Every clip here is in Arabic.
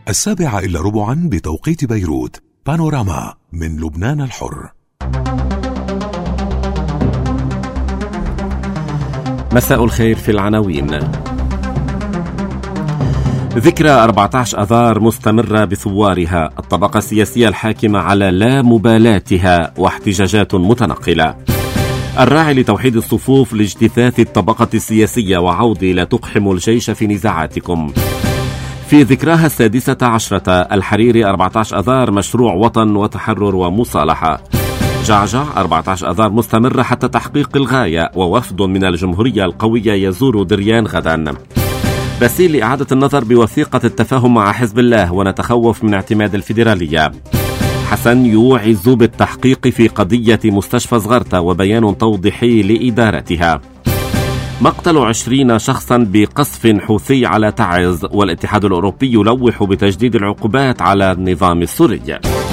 7:15 بتوقيت بيروت. بانوراما من لبنان الحر. مساء الخير. في العناوين: ذكرى 14 آذار مستمرة بثوارها، الطبقة السياسية الحاكمة على لا مبالاتها واحتجاجات متنقلة. الراعي لتوحيد الصفوف لاجتثاث الطبقة السياسية وعودة لا تقحم الجيش في نزاعاتكم. في ذكراها 16 الحريري 14 آذار مشروع وطن وتحرر ومصالحة. جعجع 14 آذار مستمرة حتى تحقيق الغاية، ووفد من الجمهورية القوية يزور دريان غدا. بسيل لإعادة النظر بوثيقة التفاهم مع حزب الله ونتخوف من اعتماد الفيدرالية. حسن يوعز بالتحقيق في قضية مستشفى صغرتة وبيان توضيحي لإدارتها. مقتل 20 شخصا بقصف حوثي على تعز، والاتحاد الأوروبي يلوح بتجديد العقوبات على النظام السوري.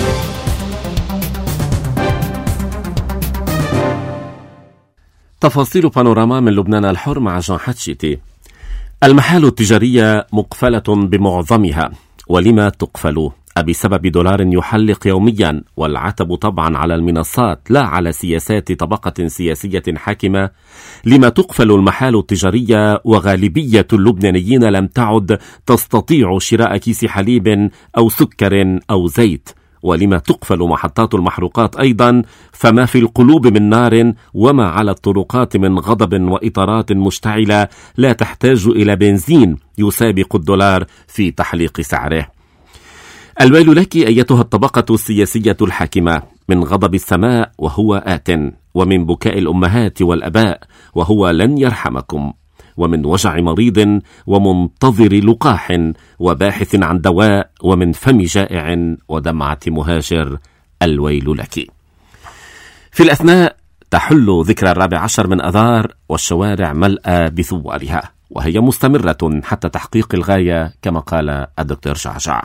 تفاصيل بانوراما من لبنان الحر مع جان حتشيتي. المحال التجارية مقفلة بمعظمها، ولما تقفل؟ بسبب دولار يحلق يوميا، والعتب طبعا على المنصات لا على سياسات طبقة سياسية حاكمة. لما تقفل المحال التجارية وغالبية اللبنانيين لم تعد تستطيع شراء كيس حليب أو سكر أو زيت؟ ولما تقفل محطات المحروقات أيضا؟ فما في القلوب من نار وما على الطرقات من غضب وإطارات مشتعلة لا تحتاج إلى بنزين يسابق الدولار في تحليق سعره. الويل لك أيتها الطبقة السياسية الحاكمة، من غضب السماء وهو آت، ومن بكاء الأمهات والأباء وهو لن يرحمكم، ومن وجع مريض ومنتظر لقاح وباحث عن دواء، ومن فم جائع ودمعة مهاجر. الويل لك. في الأثناء تحل ذكرى 14 من آذار والشوارع ملأى بثوارها، وهي مستمرة حتى تحقيق الغاية كما قال الدكتور جعجع.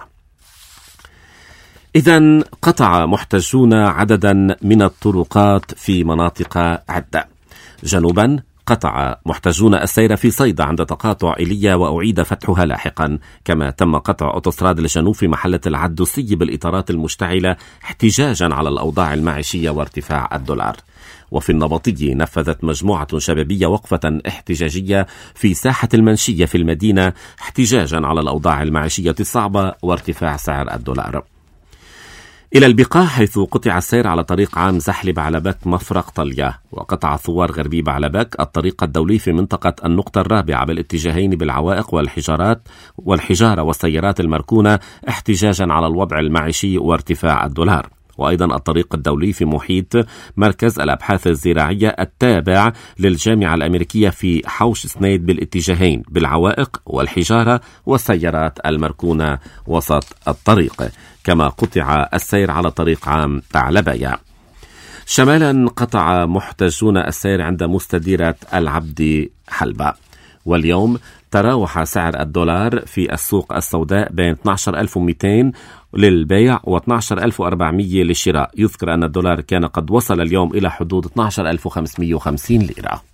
إذن قطع محتجون عددا من الطرقات في مناطق عدة. جنوبا قطع محتجون السير في صيدا عند تقاطع إيليا وأعيد فتحها لاحقا، كما تم قطع أوتوستراد الجنوب في محلة العدوسي بالإطارات المشتعلة احتجاجا على الأوضاع المعيشية وارتفاع الدولار. وفي النبطي نفذت مجموعة شبابية وقفة احتجاجية في ساحة المنشية في المدينة احتجاجا على الأوضاع المعيشية الصعبة وارتفاع سعر الدولار. إلى البقاع حيث قطع السير على طريق عام زحل بعلبك مفرق طلية، وقطع ثوار غربي بعلبك الطريق الدولي في منطقة النقطة الرابعة بالاتجاهين بالعوائق والحجارة والسيارات المركونة احتجاجا على الوضع المعيشي وارتفاع الدولار. وأيضا الطريق الدولي في محيط مركز الأبحاث الزراعية التابع للجامعة الأمريكية في حوش سنيد بالاتجاهين بالعوائق والحجارة والسيارات المركونة وسط الطريق، كما قطع السير على طريق عام بعلبايا. شمالا قطع محتجون السير عند مستديرة العبد حلبة. واليوم تراوح سعر الدولار في السوق السوداء بين 12,200 للبيع و12,400 للشراء. يذكر أن الدولار كان قد وصل اليوم إلى حدود 12,550 ليرة.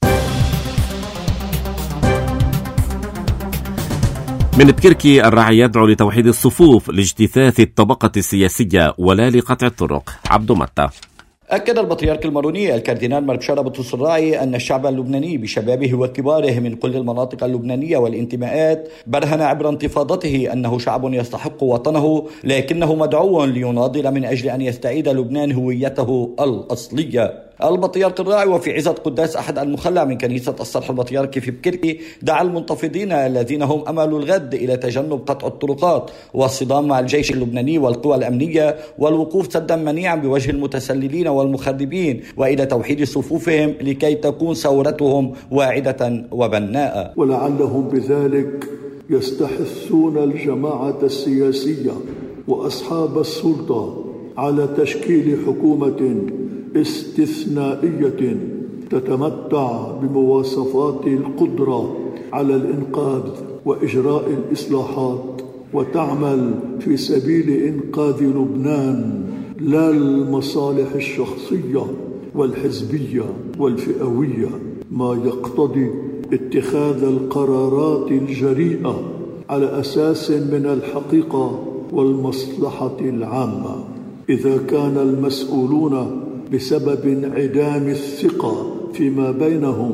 من بكركي الراعي يدعو لتوحيد الصفوف لاجتثاث الطبقة السياسية ولا لقطع الطرق. عبد متى. أكد البطريرك الماروني الكاردينال مربشارة بطرس الراعي أن الشعب اللبناني بشبابه وكباره من كل المناطق اللبنانية والانتماءات برهن عبر انتفاضته أنه شعب يستحق وطنه، لكنه مدعو ليناضل من أجل أن يستعيد لبنان هويته الأصلية. البطريرك الراعي وفي عزة قداس أحد المخلع من كنيسة الصرح البطريركي في بكركي دعا المنتفضين الذين هم أمل الغد إلى تجنب قطع الطرقات والصدام مع الجيش اللبناني والقوى الأمنية والوقوف سدا منيعا بوجه المتسللين والمخربين، وإلى توحيد صفوفهم لكي تكون ثورتهم واعدة وبناءة. ولعلهم بذلك يستحثون الجماعة السياسية وأصحاب السلطة على تشكيل حكومة استثنائية تتمتع بمواصفات القدرة على الإنقاذ وإجراء الإصلاحات، وتعمل في سبيل إنقاذ لبنان لا المصالح الشخصية والحزبية والفئوية، ما يقتضي اتخاذ القرارات الجريئة على أساس من الحقيقة والمصلحة العامة. إذا كان المسؤولون بسبب انعدام الثقة فيما بينهم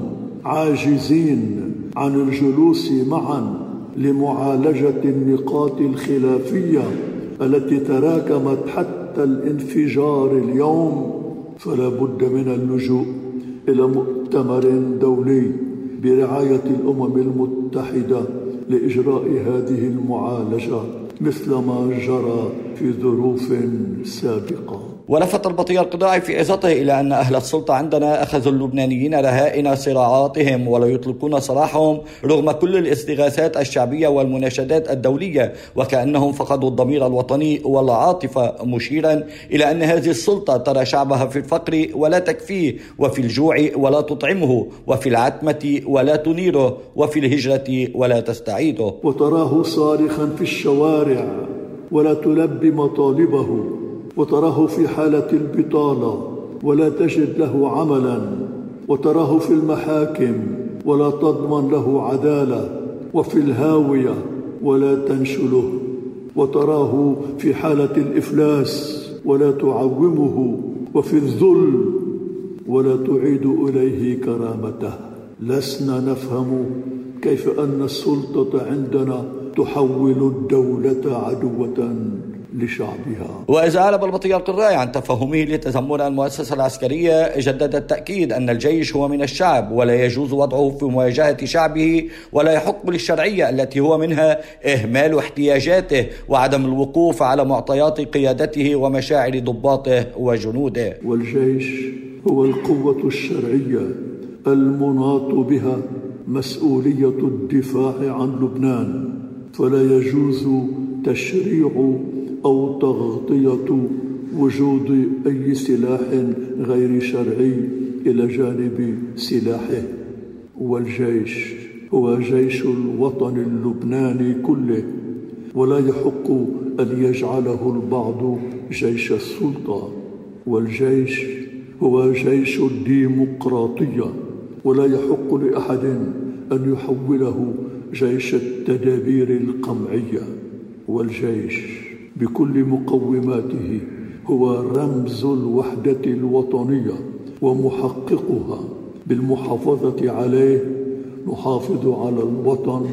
عاجزين عن الجلوس معا لمعالجة النقاط الخلافية التي تراكمت حتى الانفجار اليوم، فلا بد من اللجوء إلى مؤتمر دولي برعاية الأمم المتحدة لإجراء هذه المعالجة مثل ما جرى في ظروف سابقة. ولفت البطيرك الراعي في عظته إلى أن أهل السلطة عندنا أخذوا اللبنانيين رهائن صراعاتهم ولا يطلقون سراحهم رغم كل الاستغاثات الشعبية والمناشدات الدولية، وكأنهم فقدوا الضمير الوطني والعاطفة، مشيرا إلى أن هذه السلطة ترى شعبها في الفقر ولا تكفيه، وفي الجوع ولا تطعمه، وفي العتمة ولا تنيره، وفي الهجرة ولا تستعيده، وتراه صارخا في الشوارع ولا تلبي مطالبه، وتراه في حالة البطالة ولا تجد له عملا، وتراه في المحاكم ولا تضمن له عدالة، وفي الهاوية ولا تنشله، وتراه في حالة الإفلاس ولا تعومه، وفي الذل ولا تعيد إليه كرامته. لسنا نفهم كيف أن السلطة عندنا تحول الدولة عدوة لشعبها. وإذا أعرب البطيرك الراعي عن تفهمه لتذمر المؤسسة العسكرية، جدد التأكيد أن الجيش هو من الشعب ولا يجوز وضعه في مواجهة شعبه، ولا يحق للشرعية التي هو منها إهمال احتياجاته وعدم الوقوف على معطيات قيادته ومشاعر ضباطه وجنوده. والجيش هو القوة الشرعية المناط بها مسؤولية الدفاع عن لبنان، فلا يجوز تشريع أو تغطية وجود أي سلاح غير شرعي إلى جانب سلاحه. والجيش هو جيش الوطن اللبناني كله، ولا يحق أن يجعله البعض جيش السلطة. والجيش هو جيش الديمقراطية، ولا يحق لأحد أن يحوله جيش التدابير القمعية. والجيش بكل مقوماته هو رمز الوحدة الوطنية ومحققها. بالمحافظة عليه نحافظ على الوطن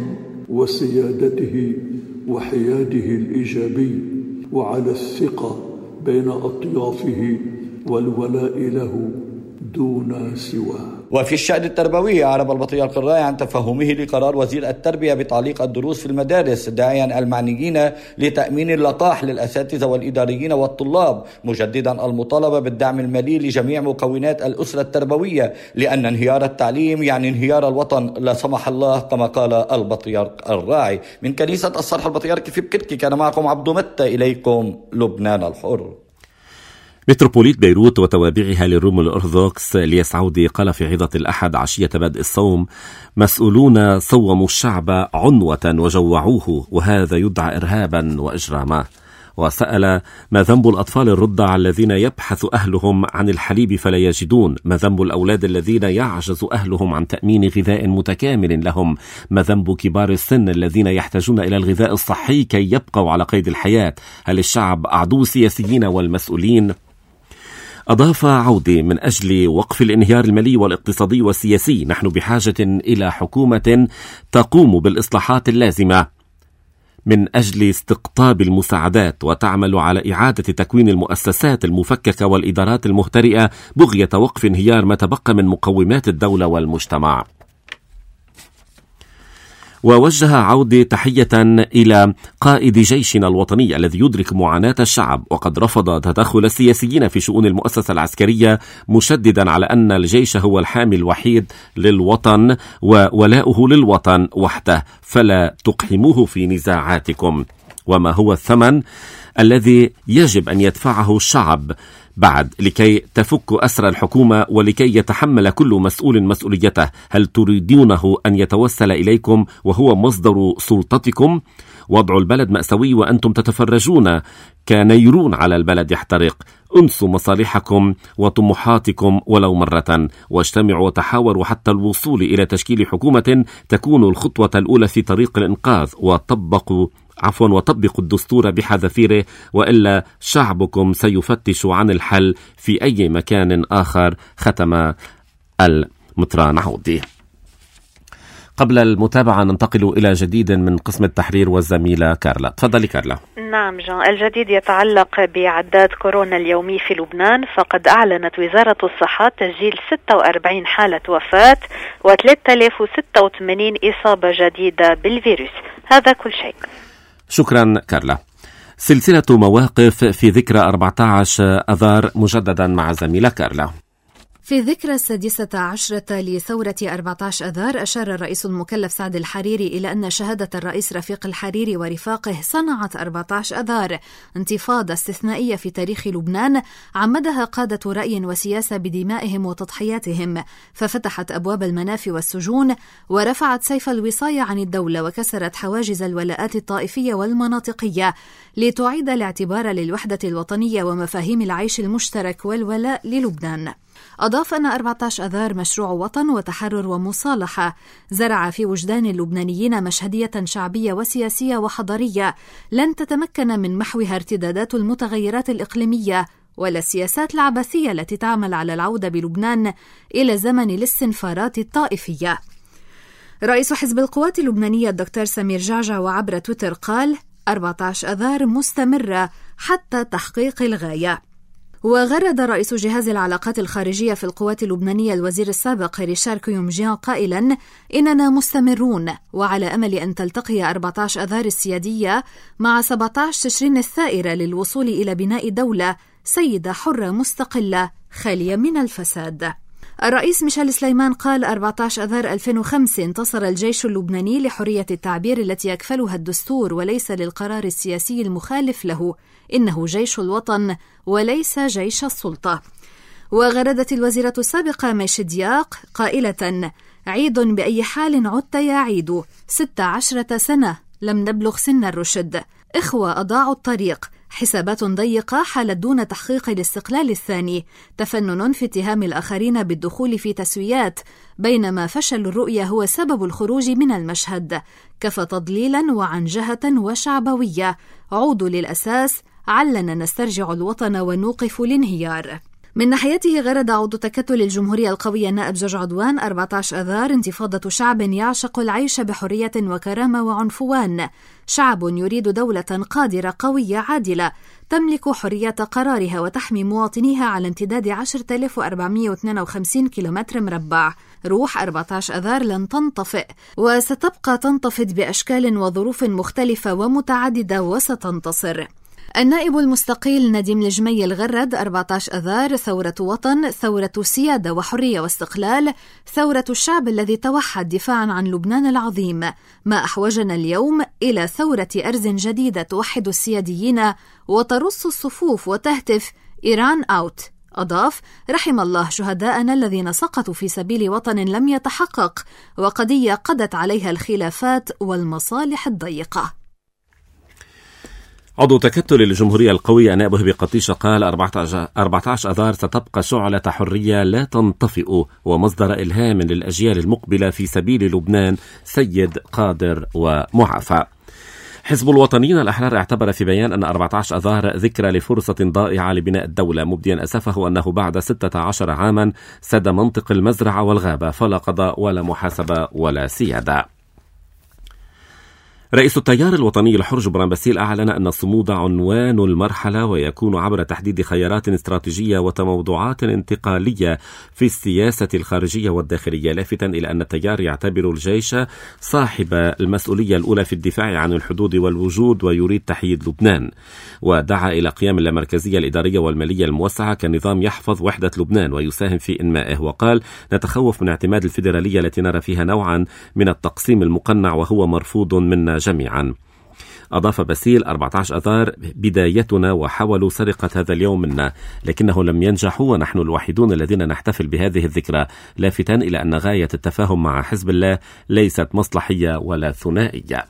وسيادته وحياده الإيجابي، وعلى الثقة بين أطيافه والولاء له دون سواه. وفي الشأن التربوي أعرب البطيرك الراعي عن تفهمه لقرار وزير التربية بتعليق الدروس في المدارس، داعيا المعنيين لتأمين اللقاح للأساتذة والإداريين والطلاب، مجددا المطالبة بالدعم المالي لجميع مكونات الأسرة التربوية، لأن انهيار التعليم يعني انهيار الوطن لا سمح الله، كما قال البطيرك الراعي. من كنيسة الصرح البطيركي في بكركي كان معكم عبد متى، إليكم لبنان الحر. متروبوليت بيروت وتوابعها للروم الأرثوذكس الياس عودي قال في عظة الأحد عشية بدء الصوم: مسؤولون صوموا الشعب عنوة وجوعوه، وهذا يدعى إرهابا وإجراما. وسأل: ما ذنب الأطفال الرضع الذين يبحث أهلهم عن الحليب فلا يجدون؟ ما ذنب الأولاد الذين يعجز أهلهم عن تأمين غذاء متكامل لهم؟ ما ذنب كبار السن الذين يحتاجون إلى الغذاء الصحي كي يبقوا على قيد الحياة؟ هل الشعب أعدو السياسيين والمسؤولين؟ أضاف عودي: من أجل وقف الانهيار المالي والاقتصادي والسياسي نحن بحاجة إلى حكومة تقوم بالإصلاحات اللازمة من أجل استقطاب المساعدات، وتعمل على إعادة تكوين المؤسسات المفككة والإدارات المهترئة بغية وقف انهيار ما تبقى من مقومات الدولة والمجتمع. ووجه عودي تحية إلى قائد جيشنا الوطني الذي يدرك معاناة الشعب، وقد رفض تدخل السياسيين في شؤون المؤسسة العسكرية، مشددا على أن الجيش هو الحامي الوحيد للوطن وولاؤه للوطن وحده، فلا تقحموه في نزاعاتكم. وما هو الثمن الذي يجب أن يدفعه الشعب بعد لكي تفك أسر الحكومة ولكي يتحمل كل مسؤول مسؤوليته؟ هل تريدونه أن يتوسل إليكم وهو مصدر سلطتكم؟ وضع البلد مأساوي وأنتم تتفرجون كنيرون على البلد يحترق. انسوا مصالحكم وطموحاتكم ولو مرة، واجتمعوا وتحاوروا حتى الوصول إلى تشكيل حكومة تكون الخطوة الأولى في طريق الإنقاذ، وطبقوا الدستور بحذافيره، وإلا شعبكم سيفتش عن الحل في أي مكان آخر. ختم المطران عودي. قبل المتابعة ننتقل إلى جديد من قسم التحرير والزميلة كارلا. تفضلي كارلا. نعم جان، الجديد يتعلق بعداد كورونا اليومي في لبنان، فقد أعلنت وزارة الصحة تسجيل 46 حالة وفاة و3086 إصابة جديدة بالفيروس. هذا كل شيء. شكرا كارلا. سلسلة مواقف في ذكرى 14 أذار مجددا مع زميلة كارلا. في الذكرى 16 لثورة 14 أذار أشار الرئيس المكلف سعد الحريري إلى أن شهادة الرئيس رفيق الحريري ورفاقه صنعت 14 أذار انتفاضة استثنائية في تاريخ لبنان عمدها قادة رأي وسياسة بدمائهم وتضحياتهم، ففتحت أبواب المنافي والسجون ورفعت سيف الوصاية عن الدولة وكسرت حواجز الولاءات الطائفية والمناطقية لتعيد الاعتبار للوحدة الوطنية ومفاهيم العيش المشترك والولاء للبنان. أضاف أن 14 أذار مشروع وطن وتحرر ومصالحة زرع في وجدان اللبنانيين مشهدية شعبية وسياسية وحضارية لن تتمكن من محوها ارتدادات المتغيرات الإقليمية ولا السياسات العبثية التي تعمل على العودة بلبنان إلى زمن الاستنفارات الطائفية. رئيس حزب القوات اللبنانية الدكتور سمير جعجع وعبر تويتر قال: 14 أذار مستمرة حتى تحقيق الغاية. وغرد رئيس جهاز العلاقات الخارجية في القوات اللبنانية الوزير السابق ريشار كيومجيان قائلا: إننا مستمرون وعلى أمل أن تلتقي 14 أذار السيادية مع 17 تشرين الثائرة للوصول إلى بناء دولة سيدة حرة مستقلة خالية من الفساد. الرئيس ميشيل سليمان قال: 14 أذار 2005 انتصر الجيش اللبناني لحرية التعبير التي يكفلها الدستور وليس للقرار السياسي المخالف له، إنه جيش الوطن وليس جيش السلطة. وغردت الوزيرة السابقة ميشي دياق قائلة: عيد بأي حال عدت يا عيد، 16 سنة لم نبلغ سن الرشد، إخوة أضاعوا الطريق، حسابات ضيقة حالت دون تحقيق الاستقلال الثاني، تفنن في اتهام الآخرين بالدخول في تسويات بينما فشل الرؤية هو سبب الخروج من المشهد، كفى تضليلا وعنجهة وشعبوية، عودوا للأساس علنا نسترجع الوطن ونوقف الانهيار. من ناحيته غرد عضو تكتل الجمهورية القوية النائب جورج عدوان: 14 أذار انتفاضة شعب يعشق العيش بحرية وكرامة وعنفوان، شعب يريد دولة قادرة قوية عادلة تملك حرية قرارها وتحمي مواطنيها على امتداد 10,452 كيلومتر مربع. روح 14 أذار لن تنطفئ وستبقى تنتفض بأشكال وظروف مختلفة ومتعددة وستنتصر. النائب المستقيل نديم الجميل غرد: 14 أذار ثورة وطن، ثورة سيادة وحرية واستقلال، ثورة الشعب الذي توحد دفاعا عن لبنان العظيم، ما أحوجنا اليوم إلى ثورة أرز جديدة توحد السياديين وترص الصفوف وتهتف إيران أوت. أضاف: رحم الله شهداءنا الذين سقطوا في سبيل وطن لم يتحقق وقضية قضت عليها الخلافات والمصالح الضيقة. عضو تكتل الجمهورية القوية نائب وهبي قطيشة قال: 14 أذار ستبقى شعلة حرية لا تنطفئ ومصدر إلهام للأجيال المقبلة في سبيل لبنان سيد قادر ومعافى. حزب الوطنيين الأحرار اعتبر في بيان أن 14 أذار ذكرى لفرصة ضائعة لبناء الدولة، مبديا أسفه أنه بعد 16 عاما ساد منطق المزرعة والغابة، فلا قضاء ولا محاسبة ولا سيادة. رئيس التيار الوطني الحر جبران باسيل أعلن أن الصمود عنوان المرحلة ويكون عبر تحديد خيارات استراتيجية وتموضعات انتقالية في السياسة الخارجية والداخلية، لافتا إلى أن التيار يعتبر الجيش صاحب المسؤولية الأولى في الدفاع عن الحدود والوجود ويريد تحييد لبنان، ودعا إلى قيام اللامركزية الإدارية والمالية الموسعة كنظام يحفظ وحدة لبنان ويساهم في إنمائه، وقال: نتخوف من اعتماد الفيدرالية التي نرى فيها نوعا من التقسيم المقنع وهو مرفوض منا جميعا. أضاف باسيل: 14 أذار بدايتنا وحاولوا سرقة هذا اليوم منا، لكنه لم ينجحوا ونحن الوحيدون الذين نحتفل بهذه الذكرى، لافتا إلى أن غاية التفاهم مع حزب الله ليست مصلحية ولا ثنائية.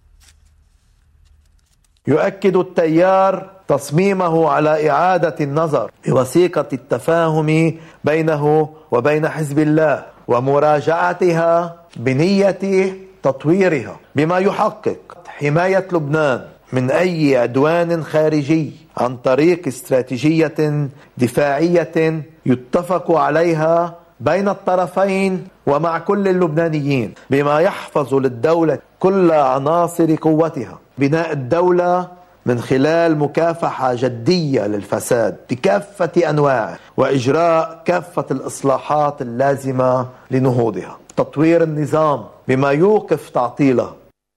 يؤكد التيار تصميمه على إعادة النظر بوثيقة التفاهم بينه وبين حزب الله ومراجعتها بنية تطويرها بما يحقق حماية لبنان من أي عدوان خارجي عن طريق استراتيجية دفاعية يتفق عليها بين الطرفين ومع كل اللبنانيين، بما يحفظ للدولة كل عناصر قوتها، بناء الدولة من خلال مكافحة جدية للفساد بكافة أنواعه وإجراء كافة الإصلاحات اللازمة لنهوضها، تطوير النظام بما يوقف تعطيله.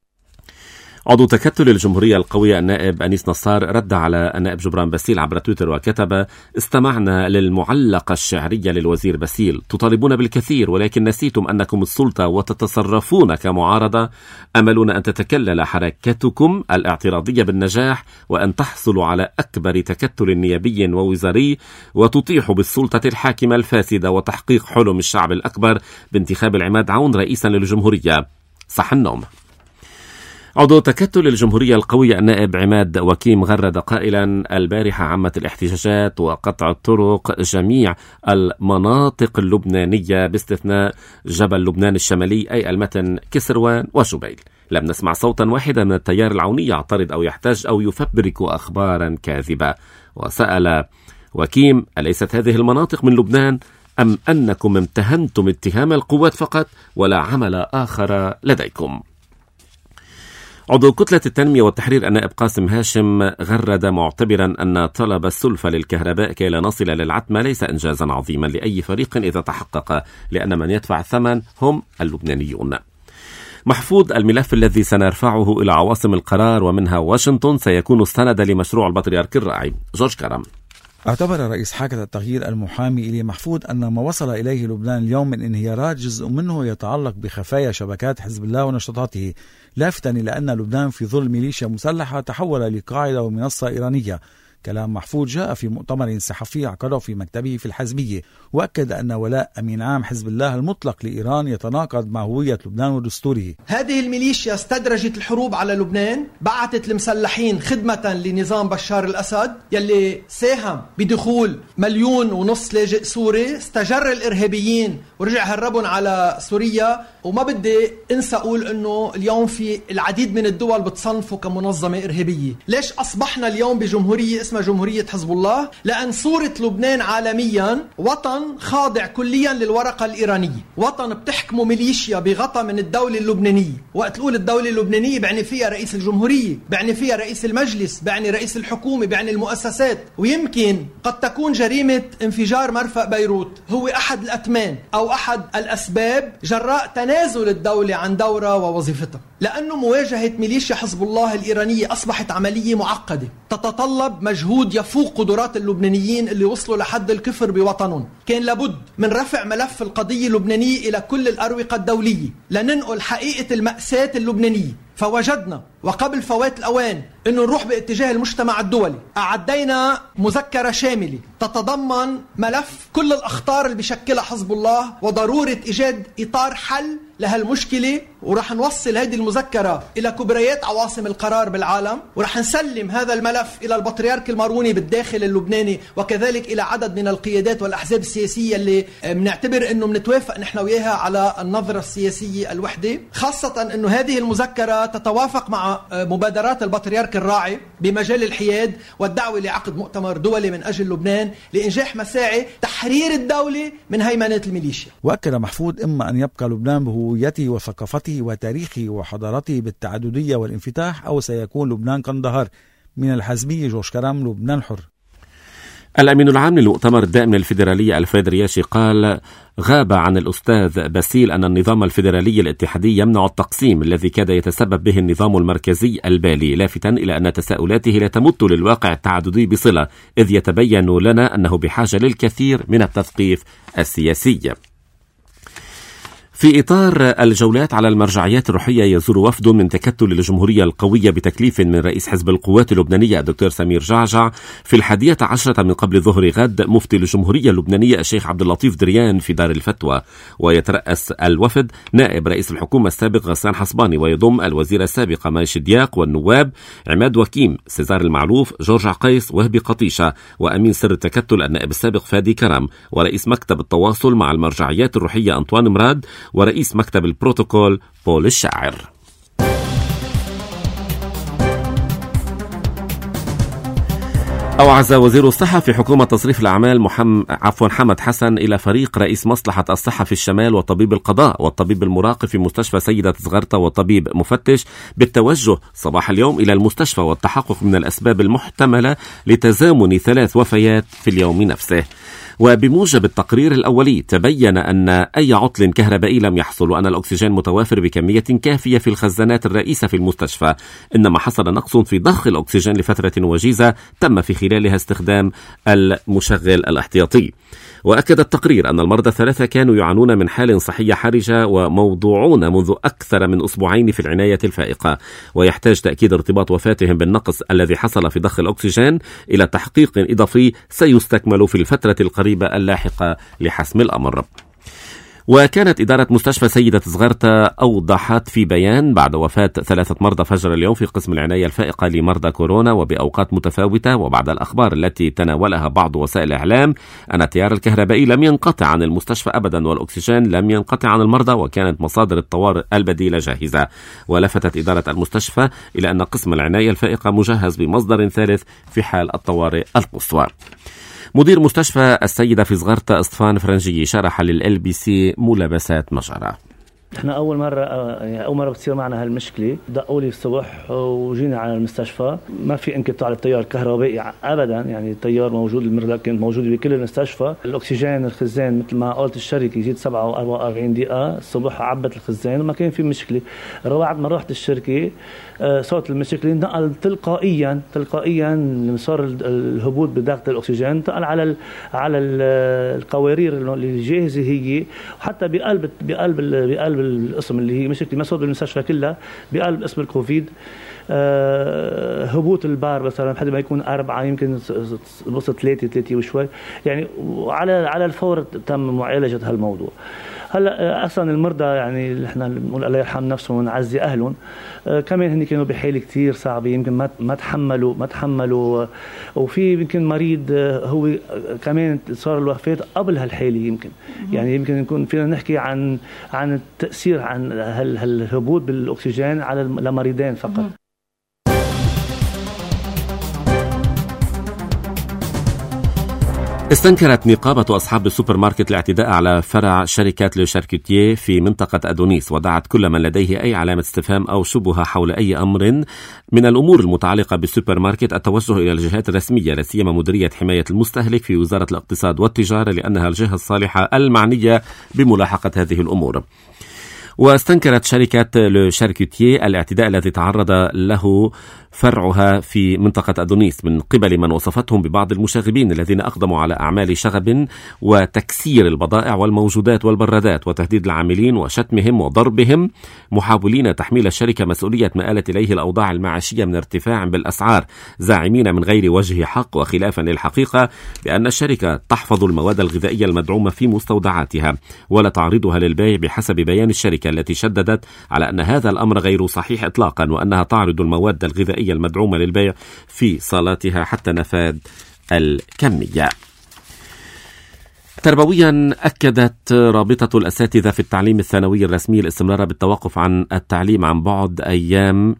عضو تكتل الجمهورية القوية النائب أنيس نصار رد على النائب جبران باسيل عبر تويتر وكتب: استمعنا للمعلقة الشعرية للوزير باسيل، تطالبون بالكثير ولكن نسيتم أنكم السلطة وتتصرفون كمعارضة. أملنا أن تتكلل حركتكم الاعتراضية بالنجاح وأن تحصلوا على أكبر تكتل نيابي ووزاري وتطيحوا بالسلطة الحاكمة الفاسدة وتحقيق حلم الشعب الأكبر بانتخاب العماد عون رئيسا للجمهورية. صح النوم. عضو تكتل الجمهورية القوية النائب عماد وكيم غرد قائلا: البارحة عمت الاحتجاجات وقطع الطرق جميع المناطق اللبنانية باستثناء جبل لبنان الشمالي أي المتن، كسروان وشبيل. لم نسمع صوتا واحدا من التيار العوني يعترض أو يحتج أو يفبرك أخبارا كاذبة. وسأل وكيم: أليست هذه المناطق من لبنان أم أنكم امتهنتم اتهام القوات فقط ولا عمل آخر لديكم؟ عضو كتلة التنمية والتحرير النائب قاسم هاشم غرد معتبرا أن طلب السلفة للكهرباء كي لا نصل للعتمة ليس إنجازا عظيما لأي فريق إذا تحقق، لأن من يدفع الثمن هم اللبنانيون. محفوظ: الملف الذي سنرفعه إلى عواصم القرار ومنها واشنطن سيكون السند لمشروع البطريرك الراعي. جورج كرم: اعتبر رئيس حركة التغيير المحامي إلي محفوظ أن ما وصل إليه لبنان اليوم من انهيارات جزء منه يتعلق بخفايا شبكات حزب الله ونشاطاته، لافتا إلى أن لبنان في ظل ميليشيا مسلحة تحول لقاعدة ومنصة إيرانية. كلام محفوظ جاء في مؤتمر صحفي عقده في مكتبه في الحزبية، وأكد أن ولاء أمين عام حزب الله المطلق لإيران يتناقض مع هوية لبنان ودستوره. هذه الميليشيا استدرجت الحروب على لبنان، بعثت المسلحين خدمة لنظام بشار الأسد يلي ساهم بدخول 1.5 مليون لاجئ سوري، استجر الإرهابيين ورجع هربون على سوريا. وما بدي انسى أقول أنه اليوم في العديد من الدول بتصنفوا كمنظمة إرهابية. ليش أصبحنا اليوم بجمهورية اسمها جمهورية حزب الله؟ لأن صورة لبنان عالميا وطن خاضع كليا للورقة الإيرانية، وطن بتحكمه ميليشيا بغطى من الدولة اللبنانية. وقت تقول الدولة اللبنانية بعني فيها رئيس الجمهورية، بعني فيها رئيس المجلس، بعني رئيس الحكومة، بعني المؤسسات. ويمكن قد تكون جريمة انفجار مرفأ بيروت هو أحد الأتمان أو أحد الأسباب جراء تنازل الدولة عن دورها ووظيفتها، لأنه مواجهة ميليشيا حزب الله الإيرانية أصبحت عملية معقدة تتطلب مجهود يفوق قدرات اللبنانيين اللي وصلوا لحد الكفر بوطنهم. كان لابد من رفع ملف القضية اللبنانية إلى كل الأروقة الدولية لننقل حقيقة المأساة اللبنانية. فوجدنا وقبل فوات الأوان أنه نروح باتجاه المجتمع الدولي. أعدينا مذكرة شاملة تتضمن ملف كل الأخطار اللي بيشكلها حزب الله وضرورة إيجاد إطار حل لهالمشكلة، ورح نوصل هذه المذكرة إلى كبريات عواصم القرار بالعالم، ورح نسلم هذا الملف إلى البطريرك الماروني بالداخل اللبناني وكذلك إلى عدد من القيادات والأحزاب السياسية اللي بنعتبر أنه بنتوافق نحن وياها على النظرة السياسية الوحدة، خاصة أنه هذه المذكرة تتوافق مع مبادرات البطريرك الراعي بمجال الحياد والدعوة لعقد مؤتمر دولي من أجل لبنان لإنجاح مساعي تحرير الدولة من هيمنة الميليشيا. وأكد محفوظ: إما أن يبقى لبنان بهويته وثقافته وتاريخه وحضارته بالتعددية والانفتاح، أو سيكون لبنان كندهار. من الحزبية جورج كرام، لبنان حر. الأمين العام للمؤتمر الدائم للفيدرالية الفريد رياشي قال: غاب عن الأستاذ باسيل أن النظام الفيدرالي الاتحادي يمنع التقسيم الذي كاد يتسبب به النظام المركزي البالي، لافتا إلى أن تساؤلاته لا تمت للواقع التعددي بصلة، إذ يتبين لنا أنه بحاجة للكثير من التثقيف السياسي. في إطار الجولات على المرجعيات الروحية، يزور وفد من تكتل الجمهورية القوية بتكليف من رئيس حزب القوات اللبنانية الدكتور سمير جعجع في 11 من قبل ظهر غد مفتي الجمهورية اللبنانية الشيخ عبد اللطيف دريان في دار الفتوى. ويترأس الوفد نائب رئيس الحكومة السابق غسان حصباني، ويضم الوزيرة السابقة مايش دياق والنواب عماد وكيم، سيزار المعلوف، جورج عقيس، وهبي قطيشة، وأمين سر التكتل النائب السابق فادي كرم، ورئيس مكتب التواصل مع المرجعيات الروحية أنطوان مراد، ورئيس مكتب البروتوكول بول الشاعر. أوعز وزير الصحة في حكومة تصريف الأعمال حمد حسن إلى فريق رئيس مصلحة الصحة في الشمال وطبيب القضاء والطبيب المراقب في مستشفى سيدة صغرطة والطبيب مفتش بالتوجه صباح اليوم إلى المستشفى والتحقق من الأسباب المحتملة لتزامن 3 وفيات في اليوم نفسه. وبموجب التقرير الأولي تبين أن أي عطل كهربائي لم يحصل، وأن الأكسجين متوافر بكمية كافية في الخزانات الرئيسة في المستشفى، إنما حصل نقص في ضخ الأكسجين لفترة وجيزة تم في خلالها استخدام المشغل الاحتياطي. وأكد التقرير أن المرضى 3 كانوا يعانون من حال صحية حرجة وموضوعون منذ أكثر من أسبوعين في العناية الفائقة، ويحتاج تأكيد ارتباط وفاتهم بالنقص الذي حصل في ضخ الأكسجين إلى تحقيق إضافي سيستكمل في الفترة القريبة اللاحقة لحسم الأمر. وكانت إدارة مستشفى سيدة صغرطة أوضحت في بيان بعد وفاة 3 مرضى فجر اليوم في قسم العناية الفائقة لمرضى كورونا وبأوقات متفاوتة، وبعد الأخبار التي تناولها بعض وسائل الإعلام أن التيار الكهربائي لم ينقطع عن المستشفى أبدا والأكسجين لم ينقطع عن المرضى، وكانت مصادر الطوارئ البديلة جاهزة. ولفتت إدارة المستشفى إلى أن قسم العناية الفائقة مجهز بمصدر ثالث في حال الطوارئ القصوى. مدير مستشفى السيدة في صغرطة اسطفان فرنجي شرح للLBC ملابسات مجرى. احنا اول مره بتصير معنا هالمشكله، دقوا لي الصبح وجينا على المستشفى، ما في انقطاع للتيار الكهربائي ابدا، يعني التيار موجود، المرضى كانت موجوده بكل المستشفى. الاكسجين الخزان مثل ما قالت الشركه يزيد 47 دقيقه الصبح، عبت الخزان وما كان في مشكله. بعد ما رحت الشركه صارت المشكله، انتقل تلقائيا صار الهبوط بضغط الاكسجين، انتقل على القوارير اللي جاهزه هي، وحتى بقلب القسم اللي هي مشكله ما صار بالمستشفى كلها، بقلب قسم الكوفيد هبوط البار مثلا بحد ما يكون 4 يمكن وصل 3 وشوي، يعني على الفور تم معالجه هالموضوع. هلا اصلا المرضى يعني اللي احنا بنقول الله يرحم نفسهم ونعزي اهلهم، كمان هن كانوا بحاله كثير صعبه، يمكن ما تحملوا وفي يمكن مريض هو كمان صار الوفاه قبل هالحاله، يمكن يكون فينا نحكي عن التاثير عن هالهبوط بالاكسجين على المريضين فقط. استنكرت نقابة أصحاب السوبر ماركت الاعتداء على فرع شركة لو شاركوتيه في منطقة أدونيس، ودعت كل من لديه أي علامة استفهام أو شبهة حول أي أمر من الأمور المتعلقة بالسوبر ماركت التوجه إلى الجهات الرسمية، لا سيما مديرية حماية المستهلك في وزارة الاقتصاد والتجارة، لأنها الجهة الصالحة المعنية بملاحقة هذه الأمور. واستنكرت شركة لو شاركوتيه الاعتداء الذي تعرض له فرعها في منطقة أدونيس من قبل من وصفتهم ببعض المشاغبين الذين أقدموا على أعمال شغب وتكسير البضائع والموجودات والبرادات وتهديد العاملين وشتمهم وضربهم، محاولين تحميل الشركة مسؤولية ما آلت إليه الأوضاع المعيشية من ارتفاع بالأسعار، زاعمين من غير وجه حق وخلافا للحقيقة بأن الشركة تحفظ المواد الغذائية المدعومة في مستودعاتها ولا تعرضها للبيع بحسب بيان الشركة التي شددت على أن هذا الأمر غير صحيح إطلاقا، وأنها تعرض المواد الغذائية المدعومة للبيع في صالاتها حتى نفاذ الكمية. تربويا أكدت رابطة الأساتذة في التعليم الثانوي الرسمي الاستمرار بالتوقف عن التعليم عن بعد أيام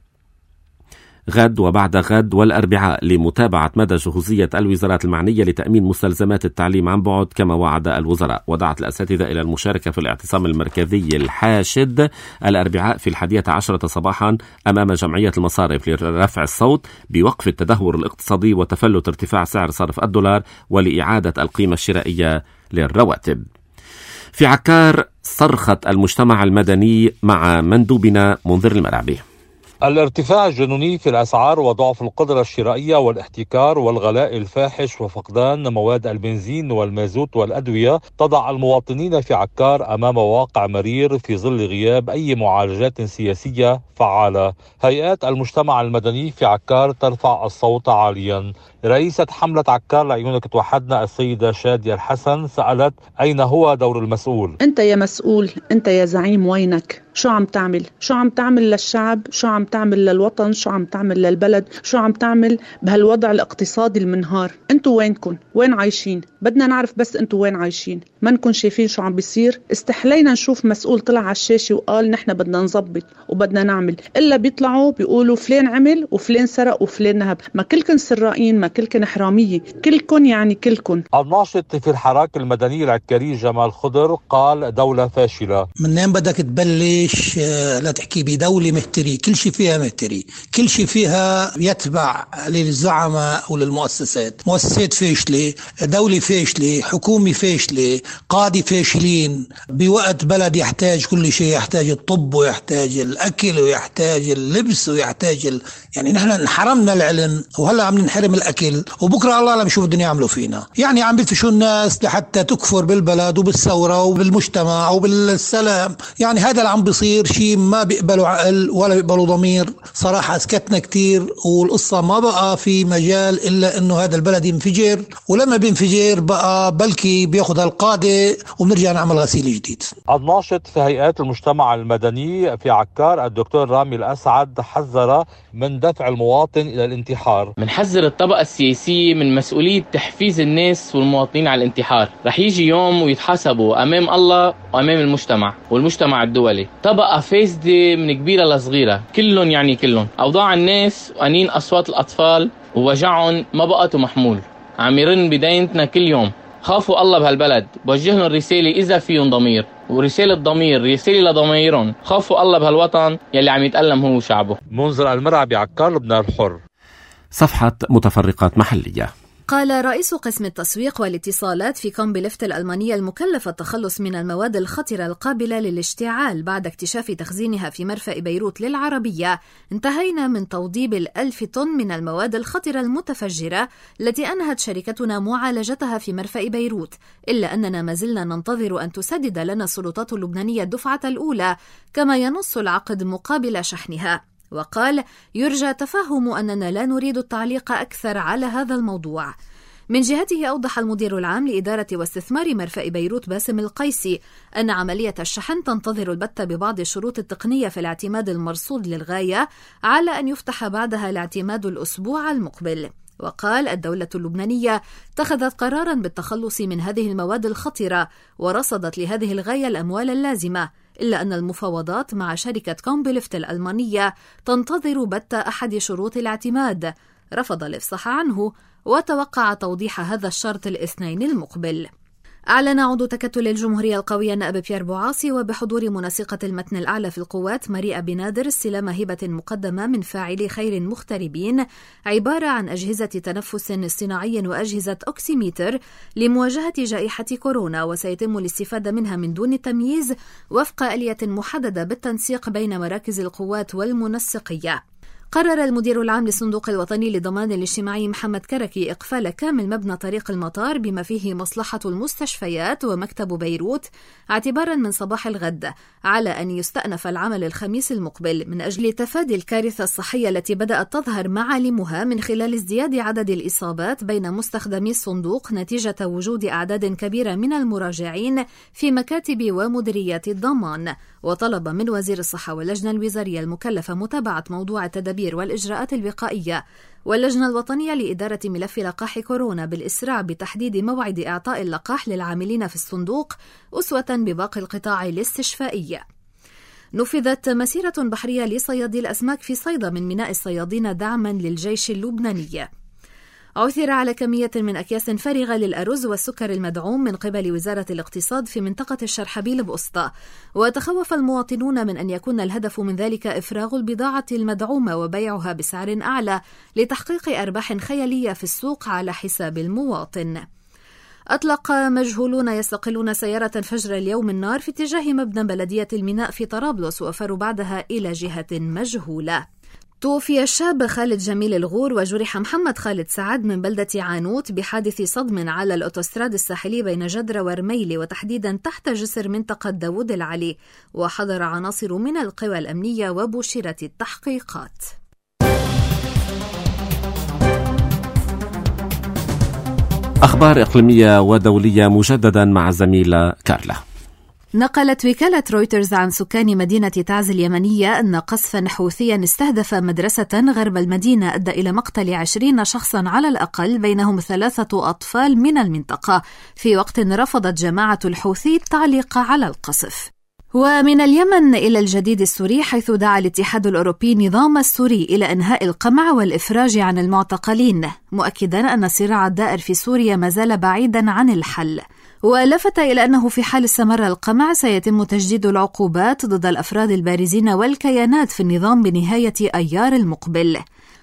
غد وبعد غد والأربعاء لمتابعة مدى جهوزية الوزارات المعنية لتأمين مستلزمات التعليم عن بعد كما وعد الوزراء. ودعت الأساتذة إلى المشاركة في الاعتصام المركزي الحاشد الأربعاء في 11 صباحا أمام جمعية المصارف لرفع الصوت بوقف التدهور الاقتصادي وتفلت ارتفاع سعر صرف الدولار ولإعادة القيمة الشرائية للرواتب. في عكار صرخة المجتمع المدني مع مندوبنا منذر المرعبي. الارتفاع الجنوني في الأسعار وضعف القدرة الشرائية والاحتكار والغلاء الفاحش وفقدان مواد البنزين والمازوت والأدوية تضع المواطنين في عكار أمام واقع مرير في ظل غياب أي معالجات سياسية فعالة. هيئات المجتمع المدني في عكار ترفع الصوت عاليا. رئيسة حملة عكار لعيونك توحدنا السيدة شادية الحسن سألت أين هو دور المسؤول؟ أنت يا مسؤول، أنت يا زعيم، وينك؟ شو عم تعمل؟ شو عم تعمل للشعب؟ شو عم تعمل للوطن؟ شو عم تعمل للبلد؟ شو عم تعمل بهالوضع الاقتصادي المنهار؟ أنتوا وينكم؟ وين عايشين؟ بدنا نعرف بس أنتوا وين عايشين؟ ما نكون شايفين شو عم بيصير؟ استحلينا نشوف مسؤول طلع على الشاشة وقال نحن بدنا نظبط وبدنا نعمل، إلا بيطلعوا بيقولوا فلان عمل وفلان سرق وفلان نهب. ما كلكن سرائين، ما كلكن حرامية، كلكن يعني كلكن. الناشط في الحراك المدني العكاري جمال خضر قال دولة فاشلة. منين بدك تبلش لا تحكي بدولة مهتري؟ كل شيء فيها مهتري، كل شيء فيها يتبع للزعماء وللمؤسسات. مؤسسات فاشلة، دولة فاشلة، حكومة فاشلة، قادة فاشلين، بوقت بلد يحتاج كل شيء، يحتاج الطب ويحتاج الأكل ويحتاج اللبس ويحتاج يعني نحن انحرمنا العلم وهلا عم ننحرم الأكل، وبكرة الله لم شوف الدنيا يعملوا فينا. يعني عم بيفشوا الناس لحتى تكفر بالبلد وبالثورة وبالمجتمع وبالسلام. يعني هذا اللي عم بيصير شيء ما بيقبلوا عقل ولا بيقبلوا ضمير. صراحة سكتنا كتير والقصة ما بقى في مجال إلا إنه هذا البلد ينفجر، ولما بينفجر بقى بلكي بياخد القادة وبنرجع نعمل غسيل جديد. الناشط في هيئات المجتمع المدني في عكار الدكتور رامي الأسعد حذر من دفع المواطن إلى الانتحار. منحذر الطبقة السياسية من مسؤولية تحفيز الناس والمواطنين على الانتحار. رح يجي يوم ويتحاسبوا أمام الله وأمام المجتمع والمجتمع الدولي. طبقة فاسدة من كبيرة لصغيرة، كلهم يعني كلهم. أوضاع الناس وأنين أصوات الأطفال ووجعهم ما بقته محمول، عم يرن بدايتنا كل يوم. خافوا الله بهالبلد، بوجه لهم رسالة إذا فيهم ضمير، ورسالة ضمير رسالة لضميرهم. خافوا الله بهالوطن يلي عم يتألم هو وشعبه. منذر المرعى بعكار لبنان الحر. صفحة متفرقات محلية. قال رئيس قسم التسويق والاتصالات في كومبليفت الألمانية المكلف التخلص من المواد الخطرة القابلة للاشتعال بعد اكتشاف تخزينها في مرفأ بيروت للعربية: انتهينا من توضيب 1000 طن من المواد الخطرة المتفجرة التي أنهت شركتنا معالجتها في مرفأ بيروت، إلا أننا ما زلنا ننتظر أن تسدد لنا السلطات اللبنانية الدفعة الأولى كما ينص العقد مقابل شحنها. وقال: يرجى تفهم أننا لا نريد التعليق أكثر على هذا الموضوع. من جهته أوضح المدير العام لإدارة واستثمار مرفأ بيروت باسم القيسي أن عملية الشحن تنتظر البت ببعض الشروط التقنية في الاعتماد المرصود للغاية، على أن يفتح بعدها الاعتماد الأسبوع المقبل. وقال: الدولة اللبنانية اتخذت قرارا بالتخلص من هذه المواد الخطرة ورصدت لهذه الغاية الأموال اللازمة، إلا أن المفاوضات مع شركة كومبليفت الألمانية تنتظر بت أحد شروط الاعتماد، رفض الإفصاح عنه وتوقع توضيح هذا الشرط الاثنين المقبل. أعلن عضو تكتل الجمهورية القوية النائب بيير بوعاصي وبحضور منسقة المتن الأعلى في القوات ماريا بنادر استلام هبة مقدمة من فاعلي خير مغتربين، عبارة عن أجهزة تنفس اصطناعي وأجهزة أوكسيميتر لمواجهة جائحة كورونا، وسيتم الاستفادة منها من دون تمييز وفق آلية محددة بالتنسيق بين مراكز القوات والمنسقية. قرر المدير العام للصندوق الوطني للضمان الاجتماعي محمد كركي إقفال كامل مبنى طريق المطار بما فيه مصلحة المستشفيات ومكتب بيروت اعتبارا من صباح الغد، على أن يستأنف العمل الخميس المقبل من أجل تفادي الكارثة الصحية التي بدأت تظهر معالمها من خلال ازدياد عدد الإصابات بين مستخدمي الصندوق نتيجة وجود أعداد كبيرة من المراجعين في مكاتب ومديريات الضمان. وطلب من وزير الصحة واللجنة الوزارية المكلفة متابعة موضوع التدابير والإجراءات الوقائية واللجنة الوطنية لإدارة ملف لقاح كورونا بالإسراع بتحديد موعد إعطاء اللقاح للعاملين في الصندوق أسوة بباقي القطاع الاستشفائي. نفذت مسيرة بحرية لصيادي الأسماك في صيدا من ميناء الصيادين دعما للجيش اللبناني. عثر على كمية من أكياس فارغة للأرز والسكر المدعوم من قبل وزارة الاقتصاد في منطقة الشرحبيل بأسطى، وتخوف المواطنون من أن يكون الهدف من ذلك إفراغ البضاعة المدعومة وبيعها بسعر أعلى لتحقيق أرباح خيالية في السوق على حساب المواطن. أطلق مجهولون يستقلون سيارة فجر اليوم النار في اتجاه مبنى بلدية الميناء في طرابلس، وأفروا بعدها إلى جهة مجهولة. توفي الشاب خالد جميل الغور وجرح محمد خالد سعد من بلدة عانوت بحادث صدم على الأوتوستراد الساحلي بين جدرة ورميلي، وتحديدا تحت جسر منطقة داود العلي، وحضر عناصر من القوى الأمنية وبشرت التحقيقات. أخبار إقليمية ودولية مجددا مع الزميلة كارلا. نقلت وكالة رويترز عن سكان مدينة تعز اليمنية أن قصفا حوثيا استهدف مدرسة غرب المدينة أدى إلى مقتل 20 شخصا على الأقل، بينهم 3 أطفال من المنطقة، في وقت رفضت جماعة الحوثي التعليق على القصف. ومن اليمن إلى الجديد السوري، حيث دعا الاتحاد الأوروبي النظام السوري إلى إنهاء القمع والإفراج عن المعتقلين، مؤكدا أن الصراع الدائر في سوريا ما زال بعيدا عن الحل. ولفت إلى أنه في حال استمر القمع سيتم تجديد العقوبات ضد الأفراد البارزين والكيانات في النظام بنهاية أيار المقبل.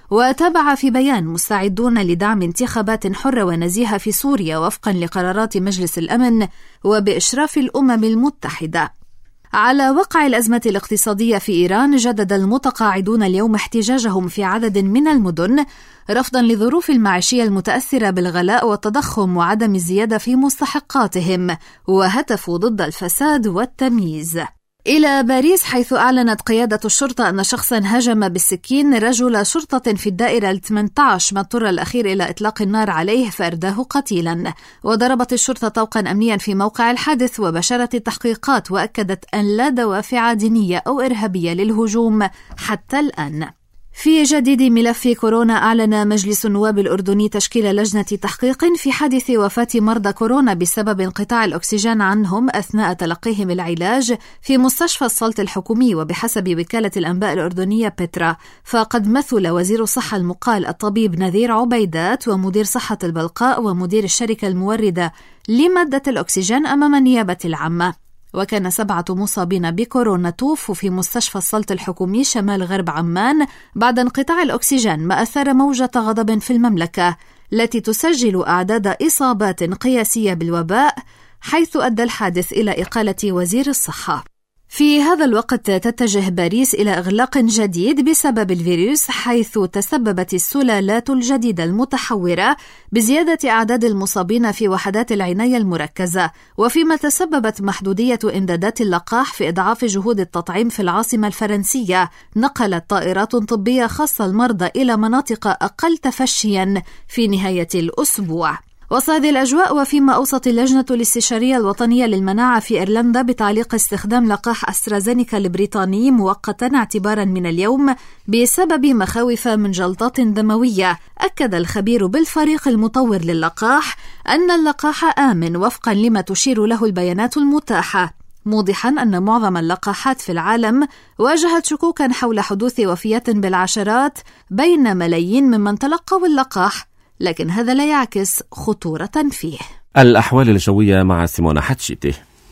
وتابع في بيان: مستعدون لدعم انتخابات حرة ونزيهة في سوريا وفقا لقرارات مجلس الأمن وبإشراف الأمم المتحدة. على وقع الأزمة الاقتصادية في إيران، جدد المتقاعدون اليوم احتجاجهم في عدد من المدن رفضا لظروف المعيشية المتأثرة بالغلاء والتضخم وعدم الزيادة في مستحقاتهم، وهتفوا ضد الفساد والتمييز. إلى باريس، حيث أعلنت قيادة الشرطة أن شخصا هاجم بالسكين رجل شرطة في الدائرة 18، ما اضطر الأخير إلى إطلاق النار عليه فأرداه قتيلا. وضربت الشرطة طوقا أمنيا في موقع الحادث وبشرت التحقيقات، وأكدت أن لا دوافع دينية أو إرهابية للهجوم حتى الآن. في جديد ملف كورونا، أعلن مجلس النواب الأردني تشكيل لجنة تحقيق في حادث وفاة مرضى كورونا بسبب انقطاع الأكسجين عنهم أثناء تلقيهم العلاج في مستشفى السلط الحكومي. وبحسب وكالة الأنباء الأردنية بترا، فقد مثل وزير الصحة المقال الطبيب نذير عبيدات ومدير صحة البلقاء ومدير الشركة الموردة لمادة الأكسجين أمام النيابة العامة. وكان 7 مصابين بكورونا توفوا في مستشفى السلط الحكومي شمال غرب عمان بعد انقطاع الأكسجين، ما أثار موجة غضب في المملكة التي تسجل أعداد إصابات قياسية بالوباء، حيث أدى الحادث إلى إقالة وزير الصحة. في هذا الوقت تتجه باريس إلى إغلاق جديد بسبب الفيروس، حيث تسببت السلالات الجديدة المتحورة بزيادة أعداد المصابين في وحدات العناية المركزة، وفيما تسببت محدودية إمدادات اللقاح في إضعاف جهود التطعيم في العاصمة الفرنسية. نقلت طائرات طبية خاصة المرضى إلى مناطق أقل تفشيا في نهاية الأسبوع. وسط هذه الأجواء، وفيما أوصت اللجنة الاستشارية الوطنية للمناعة في إيرلندا بتعليق استخدام لقاح أسترازينيكا البريطاني مؤقتا اعتبارا من اليوم بسبب مخاوف من جلطات دموية، أكد الخبير بالفريق المطور للقاح أن اللقاح آمن وفقا لما تشير له البيانات المتاحة، موضحا أن معظم اللقاحات في العالم واجهت شكوكا حول حدوث وفيات بالعشرات بين ملايين ممن تلقوا اللقاح، لكن هذا لا يعكس خطورة فيه. الأحوال الجوية مع سيمونا حتشيتي.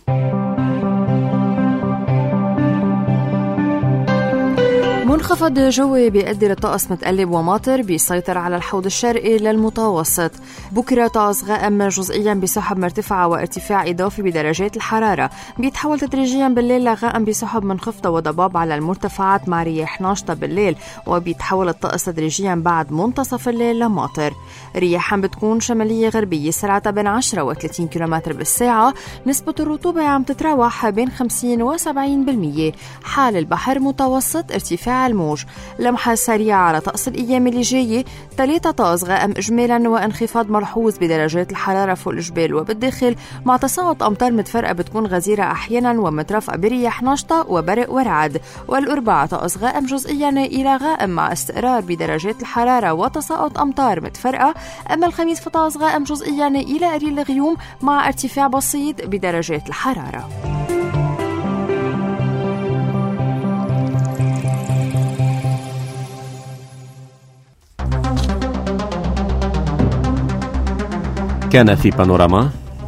منخفض جوي بيؤدي لطقس متقلب وماطر بيسيطر على الحوض الشرقي للمتوسط. بكرة طقس غائم جزئيا بسحب مرتفعة وارتفاع إضافي بدرجات الحرارة، بيتحول تدريجيا بالليل لغائم بسحب منخفضة وضباب على المرتفعات مع رياح ناشطة بالليل، وبيتحول الطقس تدريجيا بعد منتصف الليل لماطر. رياح بتكون شمالية غربية سرعتها بين 10 و 30 كيلومتر بالساعة. نسبة الرطوبة عم تتراوح بين 50 و 70%. حال البحر متوسط، ارتفاع الموج. لمحة سريعة على طقس الأيام اللي جاية: 3 طقس غائم إجمالا وانخفاض ملحوظ بدرجات الحرارة فوق الجبال وبالداخل، مع تساقط أمطار متفرقة بتكون غزيرة أحيانا ومترافقة برياح نشطة وبرق ورعد. والأربعاء طقس غائم جزئيا إلى غائم مع استقرار بدرجات الحرارة وتساقط أمطار متفرقة. أما الخميس فطقس غائم جزئيا إلى قليل الغيوم مع ارتفاع بسيط بدرجات الحرارة. كان في بانوراما.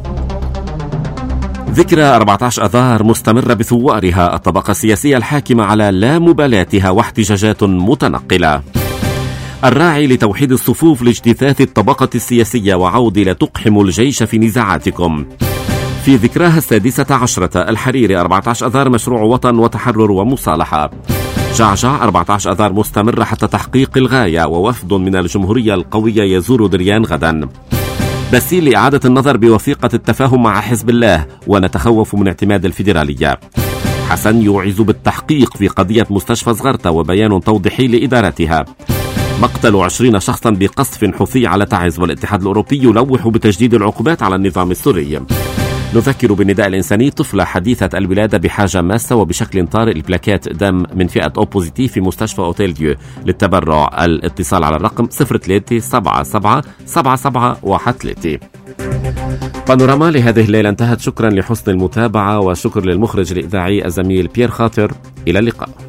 ذكرى 14 أذار مستمرة بثوارها، الطبقة السياسية الحاكمة على لا مبالاتها واحتجاجات متنقلة. الراعي لتوحيد الصفوف لاجتثاث الطبقة السياسية وعود لا تقحموا الجيش في نزاعاتكم. في ذكراها 16 الحريري 14 أذار مشروع وطن وتحرر ومصالحة. جعجع 14 أذار مستمرة حتى تحقيق الغاية، ووفد من الجمهورية القوية يزور دريان غدا. بسيل لإعادة النظر بوثيقة التفاهم مع حزب الله، ونتخوف من اعتماد الفيدرالية. حسن يوعز بالتحقيق في قضية مستشفى زغرتا وبيان توضيحي لإدارتها. مقتل 20 شخصا بقصف حوثي على تعز، والاتحاد الأوروبي يلوح بتجديد العقوبات على النظام السوري. نذكر بالنداء الإنساني، طفلة حديثة الولادة بحاجة ماسة وبشكل طارئ لبلاكات دم من فئة أوبوزيتيف في مستشفى أوتيل ديو للتبرع. الاتصال على الرقم 0377771713. بانوراما لهذه الليلة انتهت. شكرا لحسن المتابعة، وشكر للمخرج الإذاعي الزميل بيير خاطر. إلى اللقاء.